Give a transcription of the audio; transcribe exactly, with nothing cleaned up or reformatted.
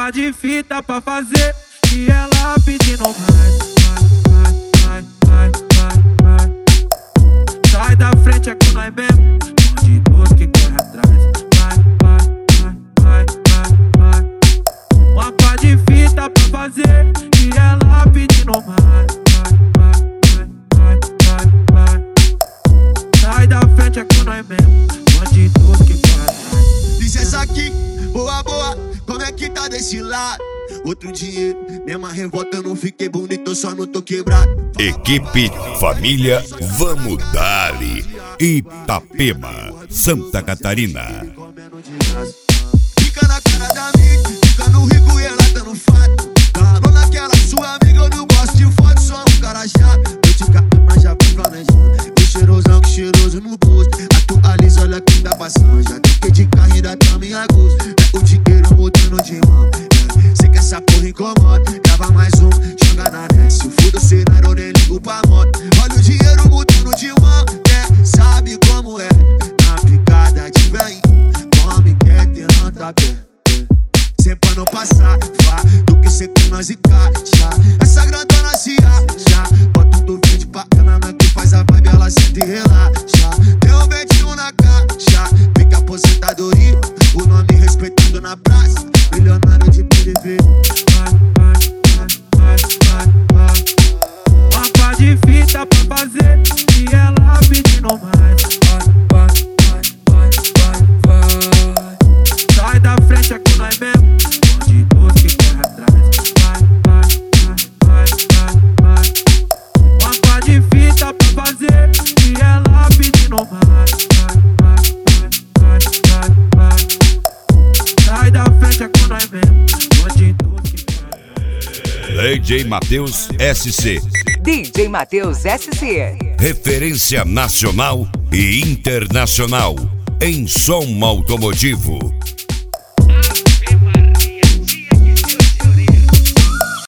pá de fita pra fazer e ela pedindo mais. Vai, vai, vai, vai, vai. Sai da frente é com nós mesmo, bandidos que corre atrás. Vai, vai, vai, vai, vai. Uma pá de fita pra fazer e ela pedindo mais. Vai, vai, vai, vai, vai. Sai da frente é com nós mesmo, bandidos que corre atrás. Licença aqui, boa, boa, como é que tá desse lado? Outro dia, mesma revolta, eu não fiquei bonito, eu só não tô quebrado. Equipe Família Vamos Dali, Itapema, Santa Catarina. Fica na cara da mídia, fica no rico e ela tá no fato. Falou naquela sua amiga, eu não gosto de foto, sou um cara chato. Eu te cato, mas já fui planejando. E cheirosão, que cheiroso no posto. Atualiza, olha quem tá passando. Já fiquei de carro e ainda tá minha gosto. É o dinheiro mudando de mão. Sei que essa porra incomoda. Grava mais um, joga na net. Se for o cenário, eu nem ligo pra moto. Olha o dinheiro mudando de mão, né? Sabe como é? Na picada de bem, come quer ter nota pé. Sempre pra não passar, vá, do que ser com nós e caixa. Essa grandona se acha, bota um do verde pra ela, na que faz a vibe, ela sente e relaxa. Tem um vinte e um na caixa, fica aposentadoria, o nome respeitando na praça, milionário de P D V. Vai, vai, vai, vai, vai. Uma pá de fita pra fazer e ela pedindo mais. Vai, vai, vai, vai, vai, vai. Sai da frente é com nós mesmo, bandidos que corre atrás. Vai, vai, vai, vai, vai, vai. Uma pá de fita pra fazer e ela pedindo mais. Vai, vai, vai, vai, vai. Sai da frente é com nós mesmo, bandidos que corre. D J Matheus S C. D J Matheus S C. Referência nacional e internacional em som automotivo.